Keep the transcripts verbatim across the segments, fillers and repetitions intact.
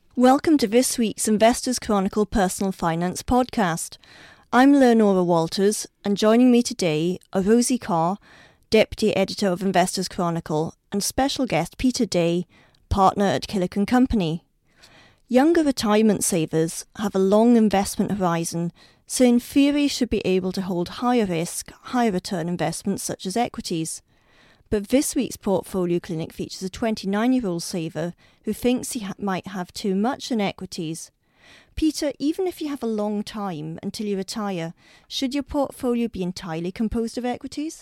Welcome to this week's Investors Chronicle Personal Finance podcast. I'm Leonora Walters, and joining me today are Rosie Carr, Deputy Editor of Investors Chronicle, and special guest Peter Day, partner at Killick and Company. Younger retirement savers have a long investment horizon, so in theory should be able to hold higher risk, higher return investments such as equities. But this week's Portfolio Clinic features a twenty-nine-year-old saver who thinks he ha- might have too much in equities. Peter, even if you have a long time until you retire, should your portfolio be entirely composed of equities?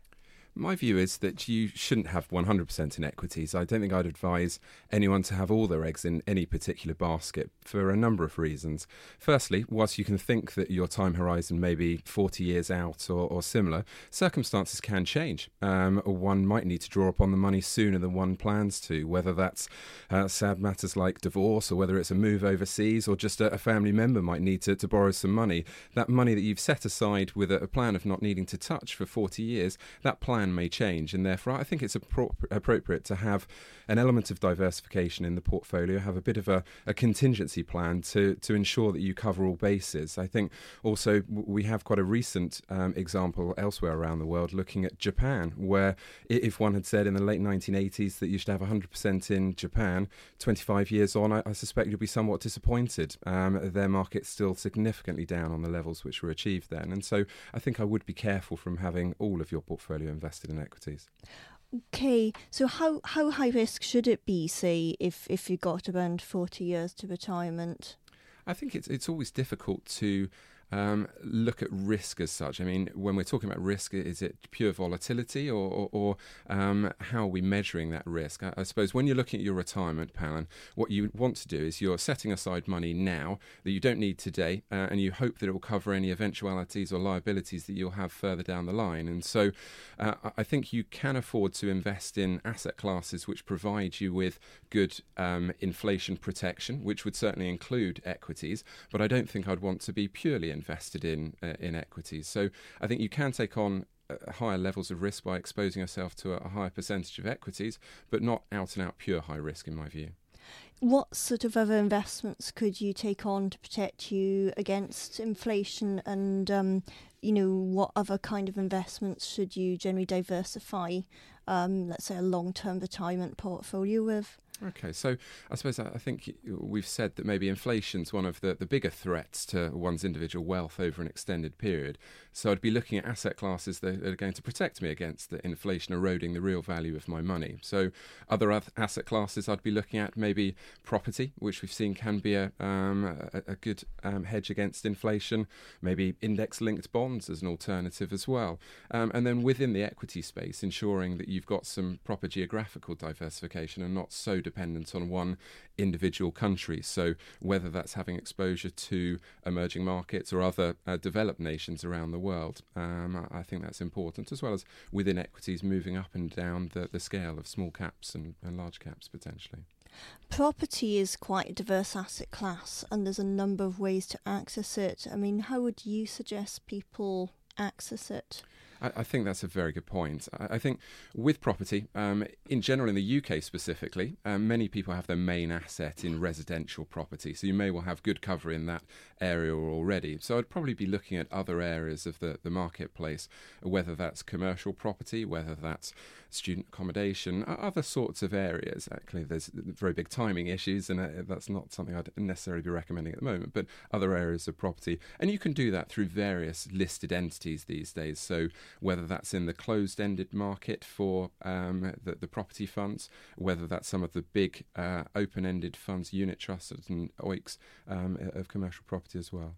My view is that you shouldn't have one hundred percent in equities. I don't think I'd advise anyone to have all their eggs in any particular basket for a number of reasons. Firstly, whilst you can think that your time horizon may be forty years out or, or similar, circumstances can change. Um, one might need to draw upon the money sooner than one plans to, whether that's uh, sad matters like divorce or whether it's a move overseas or just a, a family member might need to, to borrow some money. That money that you've set aside with a, a plan of not needing to touch for forty years, that plan may change, and therefore I think it's appro- appropriate to have an element of diversification in the portfolio, have a bit of a, a contingency plan to, to ensure that you cover all bases. I think also we have quite a recent um, example elsewhere around the world looking at Japan, where if one had said in the late nineteen eighties that you should have one hundred percent in Japan, twenty-five years on, I, I suspect you'll be somewhat disappointed. Um, their market's still significantly down on the levels which were achieved then, and so I think I would be careful from having all of your portfolio invested in equities. Okay, so how, how high risk should it be, say, if, if you got around forty years to retirement? I think it's it's always difficult to um, look at risk as such. I mean, when we're talking about risk, is it pure volatility or, or, or um, how are we measuring that risk? I, I suppose when you're looking at your retirement plan, what you want to do is you're setting aside money now that you don't need today, uh, and you hope that it will cover any eventualities or liabilities that you'll have further down the line. And so uh, I think you can afford to invest in asset classes which provide you with good um, inflation protection, which would certainly include equities, but I don't think I'd want to be purely invested in uh, in equities. So I think you can take on uh, higher levels of risk by exposing yourself to a, a higher percentage of equities, but not out and out pure high risk in my view. What sort of other investments could you take on to protect you against inflation, and um, you know, what other kind of investments should you generally diversify, um, let's say, a long-term retirement portfolio with? Okay, so I suppose I think we've said that maybe inflation's one of the, the bigger threats to one's individual wealth over an extended period. So I'd be looking at asset classes that are going to protect me against the inflation eroding the real value of my money. So other asset classes I'd be looking at maybe property, which we've seen can be a, um, a, a good um, hedge against inflation, maybe index-linked bonds as an alternative as well. Um, and then within the equity space, ensuring that you've got some proper geographical diversification and not so dependent on one individual country. So whether that's having exposure to emerging markets or other uh, developed nations around the world, um, I think that's important, as well as within equities moving up and down the, the scale of small caps and, and large caps potentially. Property is quite a diverse asset class, and there's a number of ways to access it. I mean, how would you suggest people access it? I, I think that's a very good point. I, I think with property, um, in general in the U K specifically, um, many people have their main asset in residential property. So you may well have good cover in that area already. So I'd probably be looking at other areas of the, the marketplace, whether that's commercial property, whether that's student accommodation, other sorts of areas. Actually, there's very big timing issues, and uh, that's not something I'd necessarily be recommending at the moment, but other areas of property. And you can do that through various listed entities these days. So whether that's in the closed-ended market for um, the, the property funds, whether that's some of the big uh, open-ended funds, unit trusts and O E Cs um, of commercial property as well.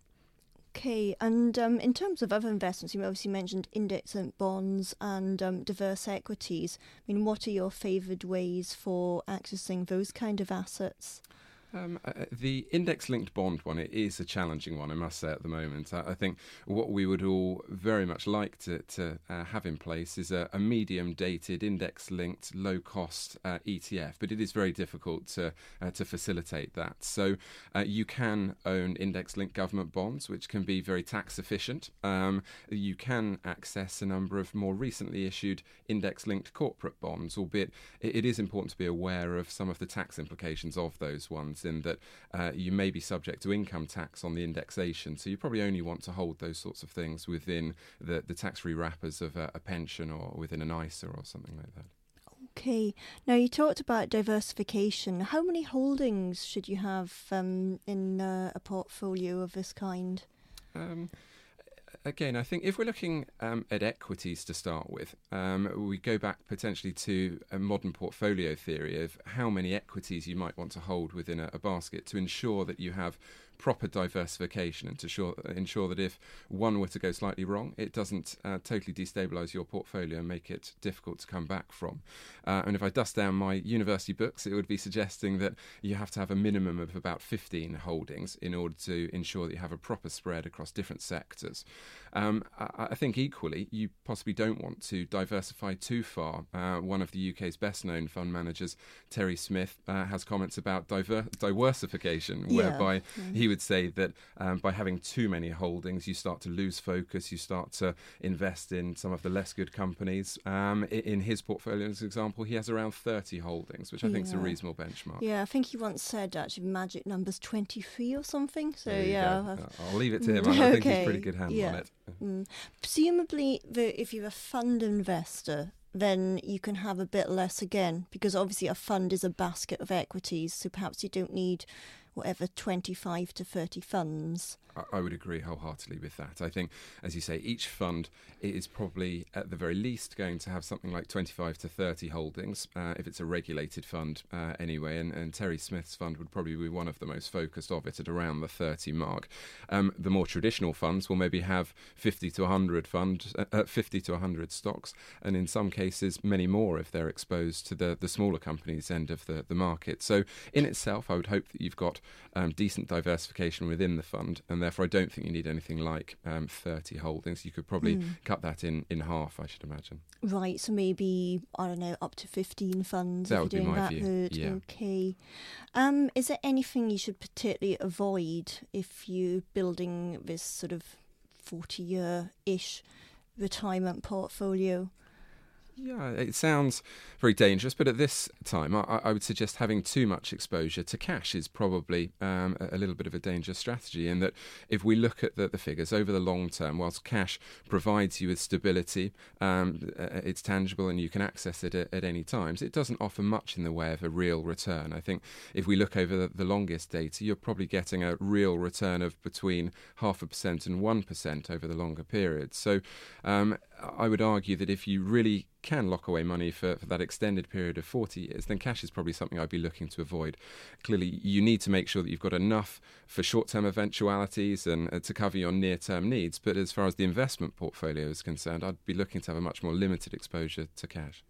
Okay, and um, in terms of other investments, you obviously mentioned index-linked bonds and um, diverse equities. I mean, what are your favoured ways for accessing those kind of assets? Um, uh, the index-linked bond one, it is a challenging one, I must say, at the moment. I, I think what we would all very much like to, to uh, have in place is a, a medium-dated, index-linked, low-cost uh, E T F, but it is very difficult to uh, to facilitate that. So uh, you can own index-linked government bonds, which can be very tax-efficient. Um, you can access a number of more recently issued index-linked corporate bonds, albeit it, it is important to be aware of some of the tax implications of those ones. provides in that uh, you may be subject to income tax on the indexation. So you probably only want to hold those sorts of things within the, the tax-free wrappers of a, a pension or within an I S A or something like that. Okay. Now, you talked about diversification. How many holdings should you have um, in uh, a portfolio of this kind? Um, Again, I think if we're looking um, at equities to start with, um, we go back potentially to a modern portfolio theory of how many equities you might want to hold within a, a basket to ensure that you have proper diversification and to sure, ensure that if one were to go slightly wrong, it doesn't uh, totally destabilise your portfolio and make it difficult to come back from. Uh, and if I dust down my university books, it would be suggesting that you have to have a minimum of about fifteen holdings in order to ensure that you have a proper spread across different sectors. Um, I, I think equally, you possibly don't want to diversify too far. Uh, one of the U K's best-known fund managers, Terry Smith, uh, has comments about diver- diversification, yeah. whereby mm. he would say that um, by having too many holdings, you start to lose focus, you start to invest in some of the less good companies. Um, in, in his portfolio, as an example, he has around thirty holdings, which I think yeah. is a reasonable benchmark. Yeah, I think he once said, actually, magic number's twenty-three or something. So, There you yeah. go. I'll leave it to him. I okay. think he's a pretty good handle yeah. on it. Mm. Presumably, the, if you're a fund investor, then you can have a bit less again, because obviously a fund is a basket of equities, so perhaps you don't need whatever twenty-five to thirty funds. I would agree wholeheartedly with that. I think, as you say, each fund is probably at the very least going to have something like twenty-five to thirty holdings, uh, if it's a regulated fund uh, anyway, and, and Terry Smith's fund would probably be one of the most focused of it at around the thirty mark. Um, the more traditional funds will maybe have fifty to one hundred fund, uh, fifty to one hundred stocks, and in some cases many more if they're exposed to the, the smaller companies end of the, the market. So in itself, I would hope that you've got um, decent diversification within the fund, and therefore I don't think you need anything like um, thirty holdings. You could probably mm. cut that in, in half, I should imagine. Right, so maybe, I don't know, up to fifteen funds that if would you're doing be my that view. route. Yeah. Okay. Um, is there anything you should particularly avoid if you're building this sort of forty-year-ish retirement portfolio? Yeah, it sounds very dangerous, but at this time, I, I would suggest having too much exposure to cash is probably um, a, a little bit of a dangerous strategy, in that if we look at the, the figures over the long term, whilst cash provides you with stability, um, it's tangible and you can access it at, at any times, it doesn't offer much in the way of a real return. I think if we look over the, the longest data, you're probably getting a real return of between half a percent and one percent over the longer periods. So um, I would argue that if you really can lock away money for, for that extended period of forty years, then cash is probably something I'd be looking to avoid. Clearly, you need to make sure that you've got enough for short-term eventualities and uh, to cover your near-term needs. But as far as the investment portfolio is concerned, I'd be looking to have a much more limited exposure to cash.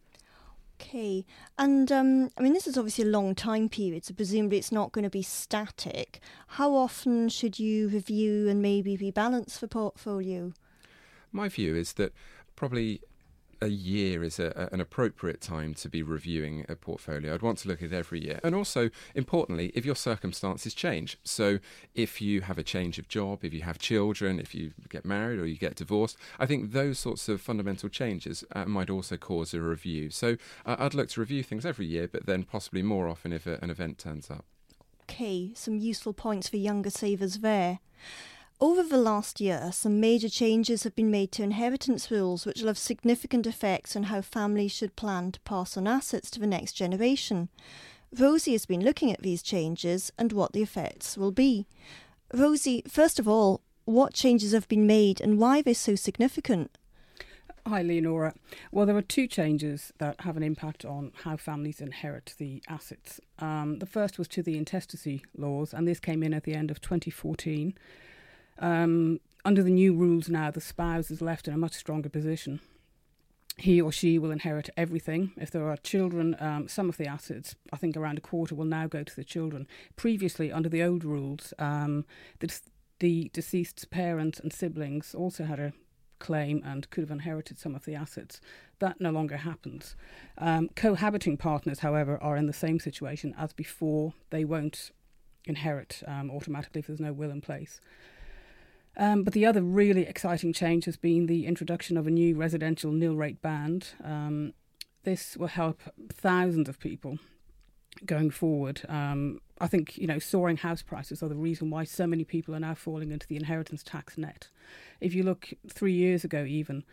Okay, and um, I mean, this is obviously a long time period, so presumably it's not going to be static. How often should you review and maybe rebalance the portfolio? My view is that probably a year is a, an appropriate time to be reviewing a portfolio. I'd want to look at it every year. And also, importantly, if your circumstances change. So if you have a change of job, if you have children, if you get married or you get divorced, I think those sorts of fundamental changes uh, might also cause a review. So uh, I'd look to review things every year, but then possibly more often if a, an event turns up. Okay, some useful points for younger savers there. Over the last year, some major changes have been made to inheritance rules which will have significant effects on how families should plan to pass on assets to the next generation. Rosie has been looking at these changes and what the effects will be. Rosie, first of all, what changes have been made and why they're so significant? Hi, Leonora. Well, there are two changes that have an impact on how families inherit the assets. Um, the first was to the intestacy laws, and this came in at the end of twenty fourteen. Um, under the new rules now, the spouse is left in a much stronger position. He or she will inherit everything. If there are children, um, some of the assets, I think around a quarter, will now go to the children. Previously, under the old rules, um, the, the deceased's parents and siblings also had a claim and could have inherited some of the assets. That no longer happens. Um, cohabiting partners, however, are in the same situation as before. They won't inherit um, automatically if there's no will in place. Um, but the other really exciting change has been the introduction of a new residential nil rate band. Um, this will help thousands of people going forward. Um, I think, you know, soaring house prices are the reason why so many people are now falling into the inheritance tax net. If you look three years ago even,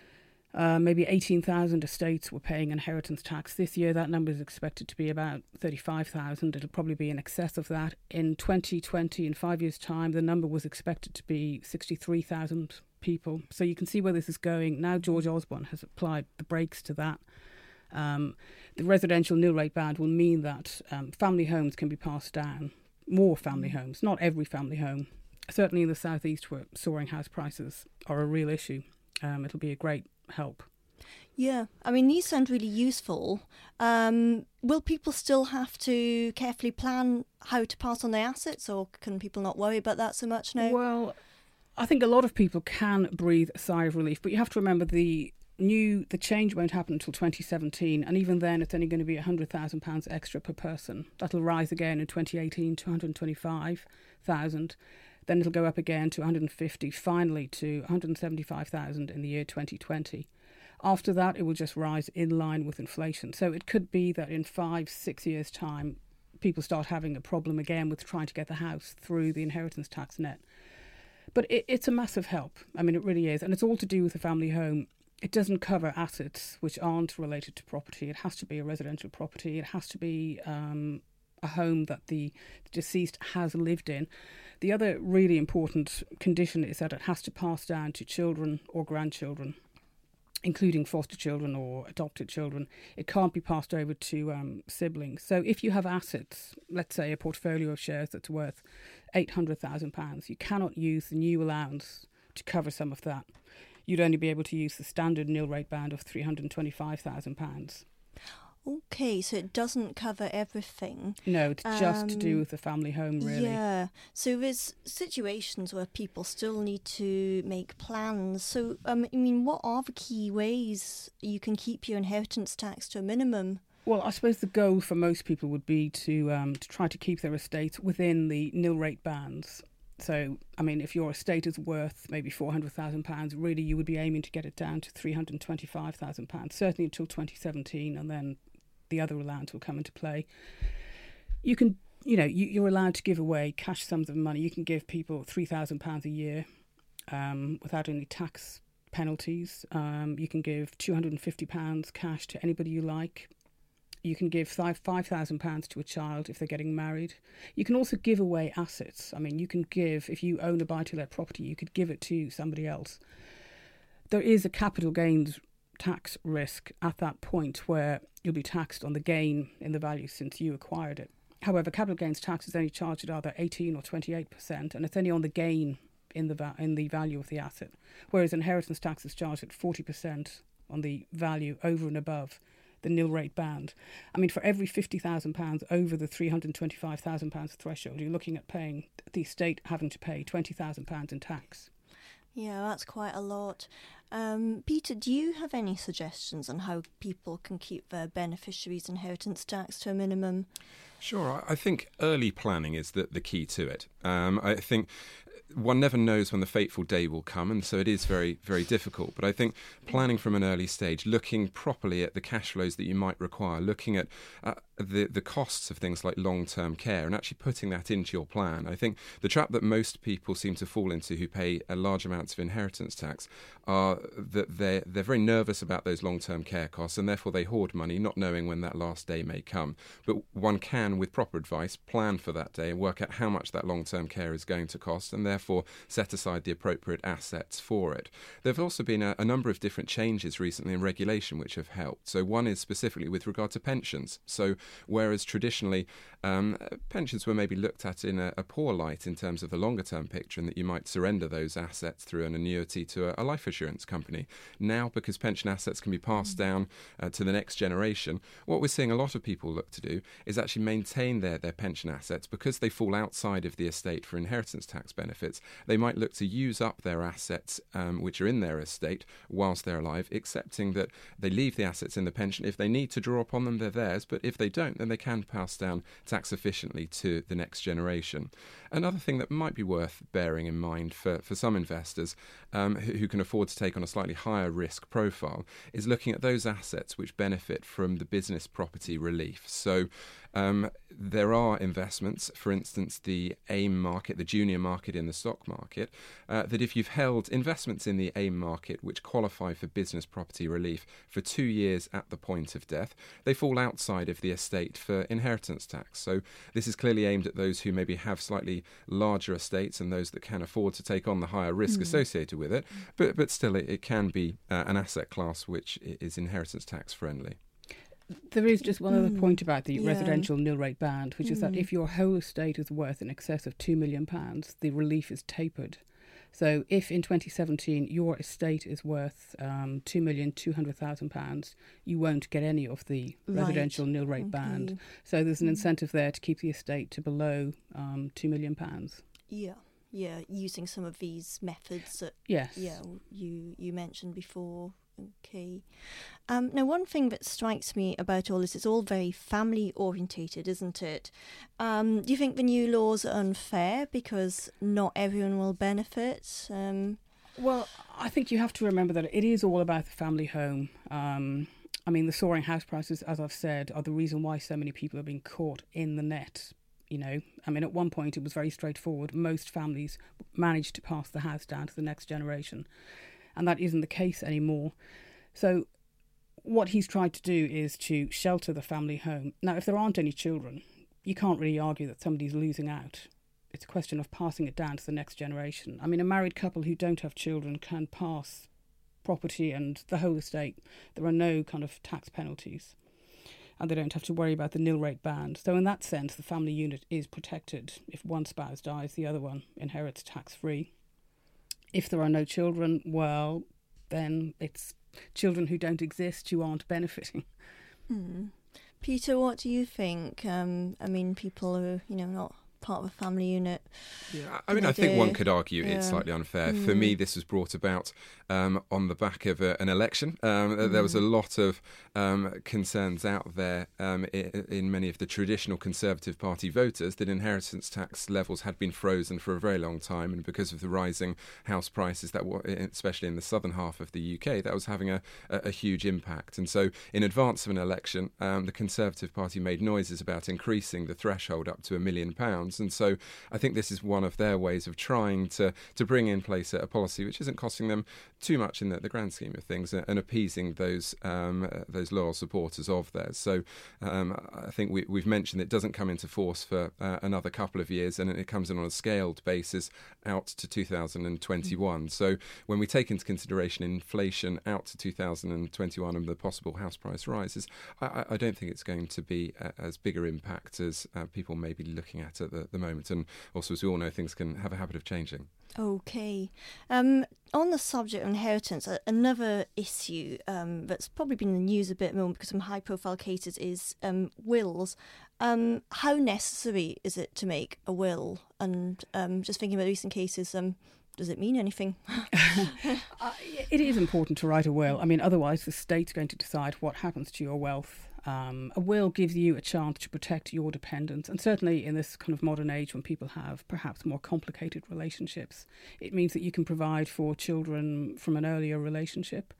uh, maybe eighteen thousand estates were paying inheritance tax. This year that number is expected to be about thirty-five thousand. It'll probably be in excess of that. In twenty twenty, in five years' time, the number was expected to be sixty-three thousand people. So you can see where this is going. Now George Osborne has applied the brakes to that. Um, the residential nil rate band will mean that um, family homes can be passed down, more family homes, not every family home. Certainly in the southeast where soaring house prices are a real issue, um, it'll be a great help. Yeah, I mean, these sound really useful. Um, will people still have to carefully plan how to pass on their assets, or can people not worry about that so much now? Well, I think a lot of people can breathe a sigh of relief, but you have to remember the new the change won't happen until twenty seventeen, and even then it's only going to be one hundred thousand pounds extra per person. That'll rise again in twenty eighteen to one hundred twenty-five thousand. Then it'll go up again to one hundred fifty, finally to one hundred seventy-five thousand in the year twenty twenty. After that, it will just rise in line with inflation. So it could be that in five, six years' time, people start having a problem again with trying to get the house through the inheritance tax net. But it, it's a massive help. I mean, it really is. And it's all to do with the family home. It doesn't cover assets which aren't related to property. It has to be a residential property. It has to be um, a home that the deceased has lived in. The other really important condition is that it has to pass down to children or grandchildren, including foster children or adopted children. It can't be passed over to um, siblings. So if you have assets, let's say a portfolio of shares that's worth eight hundred thousand pounds, you cannot use the new allowance to cover some of that. You'd only be able to use the standard nil rate band of three hundred twenty-five thousand pounds. Okay, so it doesn't cover everything. No, it's just um, to do with the family home, really. Yeah, so there's situations where people still need to make plans. So, um, I mean, what are the key ways you can keep your inheritance tax to a minimum? Well, I suppose the goal for most people would be to um, to try to keep their estates within the nil rate bands. So, I mean, if your estate is worth maybe four hundred thousand pounds, really you would be aiming to get it down to three hundred twenty-five thousand pounds, certainly until twenty seventeen, and then the other allowance will come into play. You can, you know, you, you're allowed to give away cash sums of money. You can give people three thousand pounds a year um, without any tax penalties. Um, you can give two hundred fifty pounds cash to anybody you like. You can give five thousand pounds to a child if they're getting married. You can also give away assets. I mean, you can give, if you own a buy-to-let property, you could give it to somebody else. There is a capital gains tax risk at that point where you'll be taxed on the gain in the value since you acquired it. However, capital gains tax is only charged at either eighteen or twenty-eight percent, and it's only on the gain in the va- in the value of the asset, whereas inheritance tax is charged at forty percent on the value over and above the nil rate band. I mean, for every fifty thousand pounds over the three hundred twenty-five thousand pounds threshold, you're looking at paying the estate having to pay twenty thousand pounds in tax. Yeah, that's quite a lot. Um, Peter, do you have any suggestions on how people can keep their beneficiaries' inheritance tax to a minimum? Sure. I think early planning is the, the key to it. Um, I think one never knows when the fateful day will come, and so it is very, very difficult. But I think planning from an early stage, looking properly at the cash flows that you might require, looking at uh, the the costs of things like long-term care, and actually putting that into your plan. I think the trap that most people seem to fall into who pay a large amounts of inheritance tax are that they're, they're very nervous about those long-term care costs, and therefore they hoard money, not knowing when that last day may come. But one can, with proper advice, plan for that day and work out how much that long-term care is going to cost, and therefore set aside the appropriate assets for it. There have also been a, a number of different changes recently in regulation which have helped. So one is specifically with regard to pensions. So whereas traditionally um, pensions were maybe looked at in a, a poor light in terms of the longer term picture, and that you might surrender those assets through an annuity to a, a life assurance company. Now, because pension assets can be passed down uh, to the next generation, what we're seeing a lot of people look to do is actually maintain their, their pension assets. Because they fall outside of the estate for inheritance tax benefits, they might look to use up their assets um, which are in their estate whilst they're alive, accepting that they leave the assets in the pension. If they need to draw upon them, they're theirs, but if they don't, then they can pass down tax efficiently to the next generation. Another thing that might be worth bearing in mind for, for some investors um, who, who can afford to take on a slightly higher risk profile is looking at those assets which benefit from the business property relief. So Um, there are investments, for instance, the AIM market, the junior market in the stock market, uh, that if you've held investments in the AIM market which qualify for business property relief for two years at the point of death, they fall outside of the estate for inheritance tax. So this is clearly aimed at those who maybe have slightly larger estates and those that can afford to take on the higher risk mm. associated with it. But, but still, it, it can be uh, an asset class which is inheritance tax friendly. There is just one mm. other point about the yeah. residential nil rate band, which mm. is that if your whole estate is worth in excess of two million pounds, the relief is tapered. So if in twenty seventeen your estate is worth um, two million two hundred thousand pounds, you won't get any of the right. residential nil rate okay. band. So there's an incentive there to keep the estate to below um, two million pounds. Yeah. Yeah, using some of these methods that yes. yeah, you, you mentioned before. Okay. Um, now, one thing that strikes me about all this, it's all very family orientated, isn't it? Um, do you think the new laws are unfair because not everyone will benefit? Um, well, I think you have to remember that it is all about the family home. Um, I mean, the soaring house prices, as I've said, are the reason why so many people are being caught in the net. You know, I mean, at one point it was very straightforward. Most families managed to pass the house down to the next generation. And that isn't the case anymore. So what he's tried to do is to shelter the family home. Now, if there aren't any children, you can't really argue that somebody's losing out. It's a question of passing it down to the next generation. I mean, a married couple who don't have children can pass property and the whole estate. There are no kind of tax penalties. And they don't have to worry about the nil rate band. So in that sense, the family unit is protected. If one spouse dies, the other one inherits tax-free. If there are no children, well, then it's children who don't exist who aren't benefiting. Hmm. Peter, what do you think? Um, I mean, people who are, you know, not part of a family unit. Yeah, I mean, I think one could argue yeah. it's slightly unfair. Mm. For me, this was brought about um, on the back of a, an election. Um, mm. There was a lot of um, concerns out there um, in, in many of the traditional Conservative Party voters that inheritance tax levels had been frozen for a very long time, and because of the rising house prices, that were, especially in the southern half of the U K, that was having a, a, a huge impact. And so, in advance of an election, um, the Conservative Party made noises about increasing the threshold up to a million pounds. And so I think this is one of their ways of trying to, to bring in place a, a policy which isn't costing them too much in the, the grand scheme of things, and, and appeasing those um, uh, those loyal supporters of theirs. So um, I think we, we've mentioned it doesn't come into force for uh, another couple of years, and it comes in on a scaled basis out to two thousand twenty-one. Mm-hmm. So when we take into consideration inflation out to two thousand twenty-one and the possible house price rises, I, I don't think it's going to be a, as bigger impact as uh, people may be looking at at the, the moment. And also, as we all know, things can have a habit of changing. Okay. Um, on the subject of inheritance, uh, another issue um, that's probably been in the news a bit more because of some high-profile cases is um, wills. Um, how necessary is it to make a will? And um, just thinking about recent cases, um, does it mean anything? uh, it is important to write a will. I mean, otherwise the state's going to decide what happens to your wealth. Um, a will gives you a chance to protect your dependents, and certainly in this kind of modern age when people have perhaps more complicated relationships, it means that you can provide for children from an earlier relationship.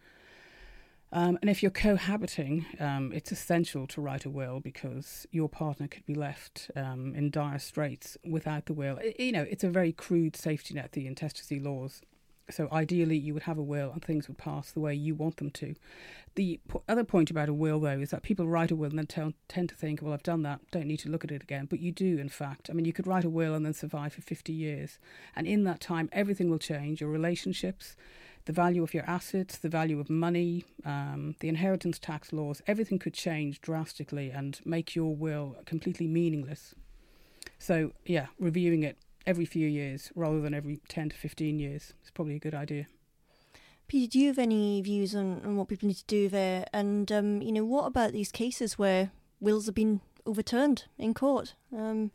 Um, and if you're cohabiting, um, it's essential to write a will because your partner could be left um, in dire straits without the will. It, you know, it's a very crude safety net, the intestacy laws. So ideally you would have a will and things would pass the way you want them to. The po- other point about a will, though, is that people write a will and then t- tend to think, well, I've done that, don't need to look at it again. But you do, in fact. I mean, you could write a will and then survive for fifty years. And in that time, everything will change. Your relationships, the value of your assets, the value of money, um, the inheritance tax laws, everything could change drastically and make your will completely meaningless. So, yeah, reviewing it every few years rather than every ten to fifteen years is probably a good idea. Peter, do you have any views on, on what people need to do there? And, um, you know, what about these cases where wills have been overturned in court? Um,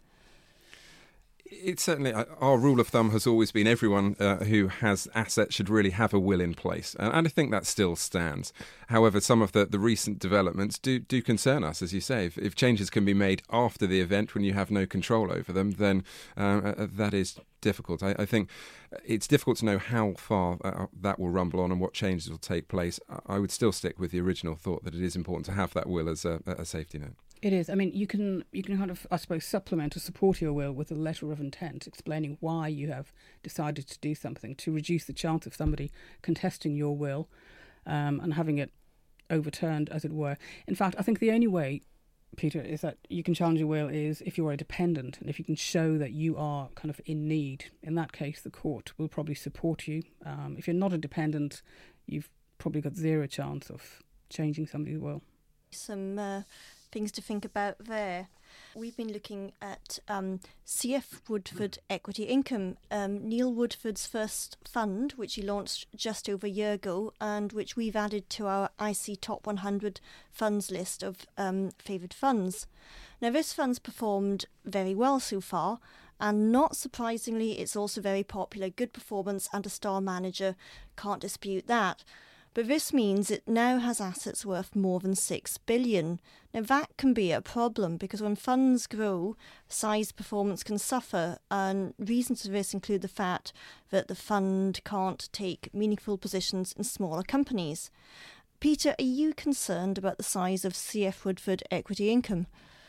It's certainly, our rule of thumb has always been everyone uh, who has assets should really have a will in place. And, and I think that still stands. However, some of the, the recent developments do, do concern us, as you say. If, if changes can be made after the event when you have no control over them, then uh, uh, that is difficult. I, I think it's difficult to know how far uh, that will rumble on and what changes will take place. I would still stick with the original thought that it is important to have that will as a, a safety net. It is. I mean, you can you can kind of, I suppose, supplement or support your will with a letter of intent explaining why you have decided to do something to reduce the chance of somebody contesting your will um, and having it overturned, as it were. In fact, I think the only way, Peter, is that you can challenge your will is if you're a dependent and if you can show that you are kind of in need. In that case, the court will probably support you. Um, if you're not a dependent, you've probably got zero chance of changing somebody's will. Some uh, things to think about there. We've been looking at um, C F Woodford Equity Income, um, Neil Woodford's first fund, which he launched just over a year ago and which we've added to our I C Top one hundred funds list of um, favoured funds. Now, this fund's performed very well so far, and not surprisingly, it's also very popular. Good performance and a star manager, can't dispute that. But this means it now has assets worth more than six billion dollars. Now that can be a problem because when funds grow, size performance can suffer, and reasons for this include the fact that the fund can't take meaningful positions in smaller companies. Peter, are you concerned about the size of C F Woodford Equity Income?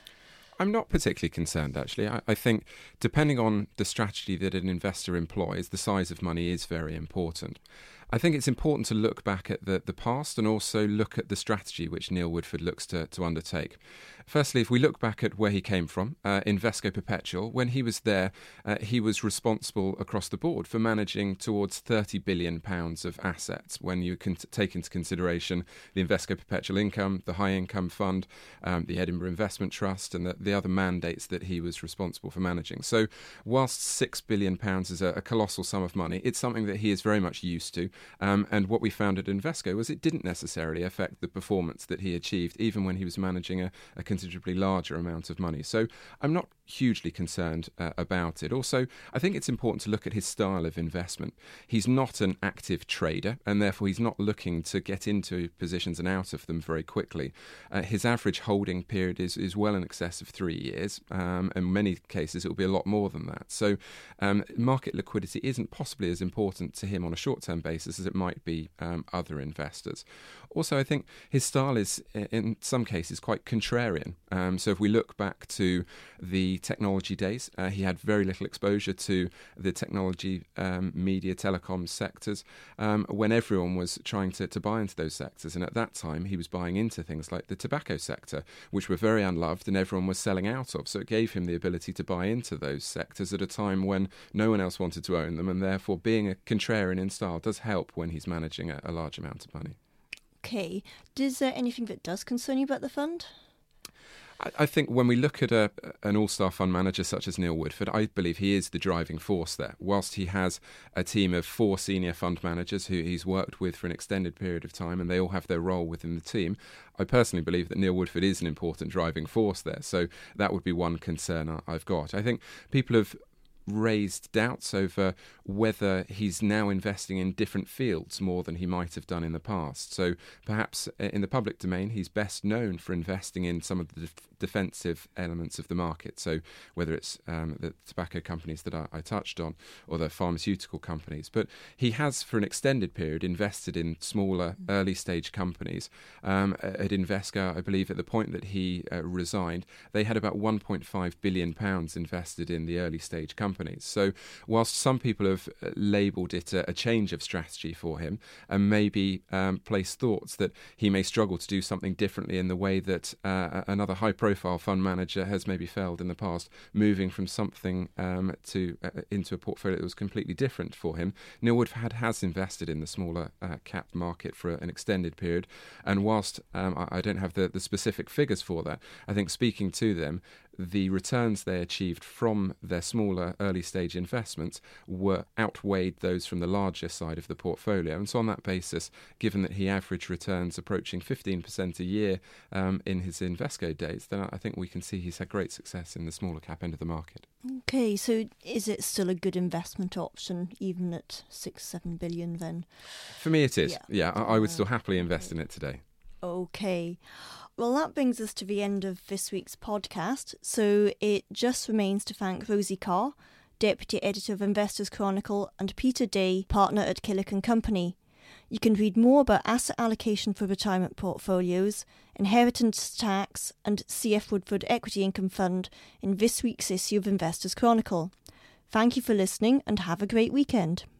I'm not particularly concerned, actually. I, I think depending on the strategy that an investor employs, the size of money is very important. I think it's important to look back at the, the past and also look at the strategy which Neil Woodford looks to, to undertake. Firstly, if we look back at where he came from, uh, Invesco Perpetual, when he was there, uh, he was responsible across the board for managing towards thirty billion pounds of assets when you can t- take into consideration the Invesco Perpetual Income, the High Income Fund, um, the Edinburgh Investment Trust, and the, the other mandates that he was responsible for managing. So whilst six billion pounds is a, a colossal sum of money, it's something that he is very much used to. Um, and what we found at Invesco was it didn't necessarily affect the performance that he achieved, even when he was managing a, a considerably larger amount of money. So I'm not hugely concerned uh, about it. Also, I think it's important to look at his style of investment. He's not an active trader, and therefore he's not looking to get into positions and out of them very quickly. Uh, his average holding period is, is well in excess of three years. Um, in many cases, it will be a lot more than that. So um, market liquidity isn't possibly as important to him on a short-term basis as it might be um, other investors. Also, I think his style is, in some cases, quite contrarian. Um, so if we look back to the technology days, uh, he had very little exposure to the technology, um, media, telecom sectors um, when everyone was trying to, to buy into those sectors. And at that time, he was buying into things like the tobacco sector, which were very unloved and everyone was selling out of. So it gave him the ability to buy into those sectors at a time when no one else wanted to own them. And therefore, being a contrarian in style does help when he's managing a, a large amount of money. Okay. Is there anything that does concern you about the fund? I think when we look at a, an all-star fund manager such as Neil Woodford, I believe he is the driving force there. Whilst he has a team of four senior fund managers who he's worked with for an extended period of time and they all have their role within the team, I personally believe that Neil Woodford is an important driving force there. So that would be one concern I've got. I think people have raised doubts over whether he's now investing in different fields more than he might have done in the past. So perhaps in the public domain, he's best known for investing in some of the def- defensive elements of the market. So whether it's um, the tobacco companies that I, I touched on or the pharmaceutical companies. But he has, for an extended period, invested in smaller, mm-hmm. early stage companies. Um, at Invesco, I believe at the point that he uh, resigned, they had about one point five billion pounds invested in the early stage companies. So whilst some people have labelled it a, a change of strategy for him and maybe um, placed thoughts that he may struggle to do something differently in the way that uh, another high-profile fund manager has maybe failed in the past, moving from something um, to uh, into a portfolio that was completely different for him. Neil Woodford has invested in the smaller uh, cap market for an extended period, and whilst um, I, I don't have the, the specific figures for that, I think speaking to them, the returns they achieved from their smaller early stage investments were outweighed those from the larger side of the portfolio. And so on that basis, given that he averaged returns approaching fifteen percent a year um, in his Invesco days, then I think we can see he's had great success in the smaller cap end of the market. Okay, so is it still a good investment option, even at six, seven billion then? For me it is. Yeah, yeah I, I would uh, still happily invest in it today. Okay. Well, that brings us to the end of this week's podcast. So it just remains to thank Rosie Carr, Deputy Editor of Investors Chronicle, and Peter Day, Partner at Killick and Company. You can read more about asset allocation for retirement portfolios, inheritance tax and C F Woodford Equity Income Fund in this week's issue of Investors Chronicle. Thank you for listening and have a great weekend.